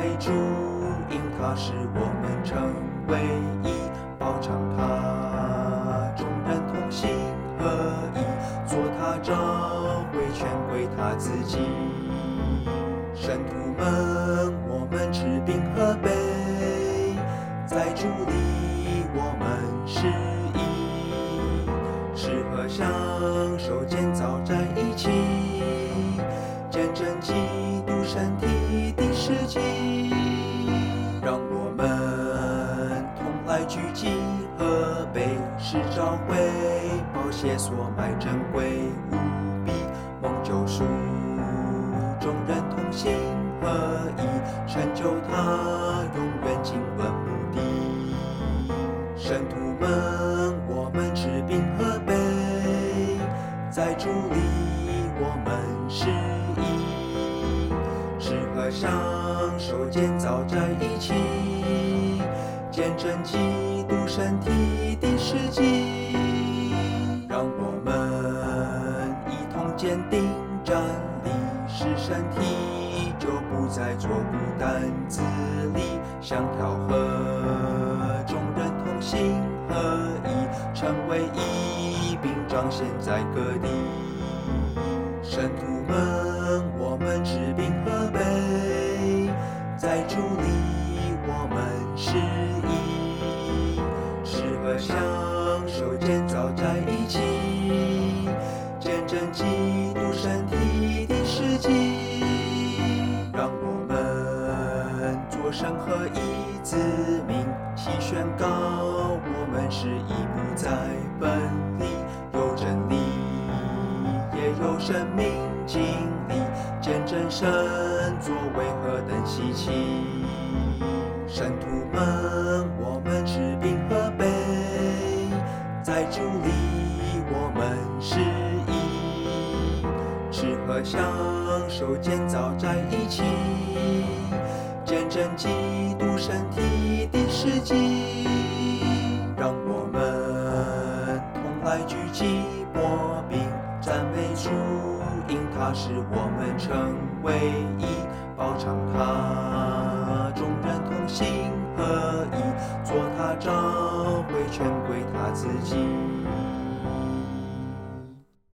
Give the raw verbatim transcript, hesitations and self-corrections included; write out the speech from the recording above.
主，因他使我们成为义，报偿他，众人同心合一，做他召会全归他自己。圣徒们，我们持饼喝杯，在主里我们是一，是和享受建造在一起，见证基督身体的实际。让我们同来聚集喝杯，是召会宝血所买珍贵无比，蒙救赎，众人同心合一，成就他永远经纶目的。圣徒们，我们持饼喝杯，在主里我们是一，是和享受建造在一起，见证基督身体的实际。让我们一同坚定站立，使身体就不再做孤单自立，相调和，众人同心合一，成为一，并彰显在各地。圣徒们，我们持饼喝杯，在主里我们是一，是和享受建造在一起，见证基督身体的实际。让我们作神合一子民，齐宣告我们是一，不再分离，有真理也有生命经历，见证神作为何等稀奇。圣徒们，我们持饼喝杯，在主里我们是一，是和享受建造在一起，见证基督身体的实际。让我们同来聚集擘饼，赞美主，因他使我们成为义，报偿他，众人同心合一，做他召会全归他自己。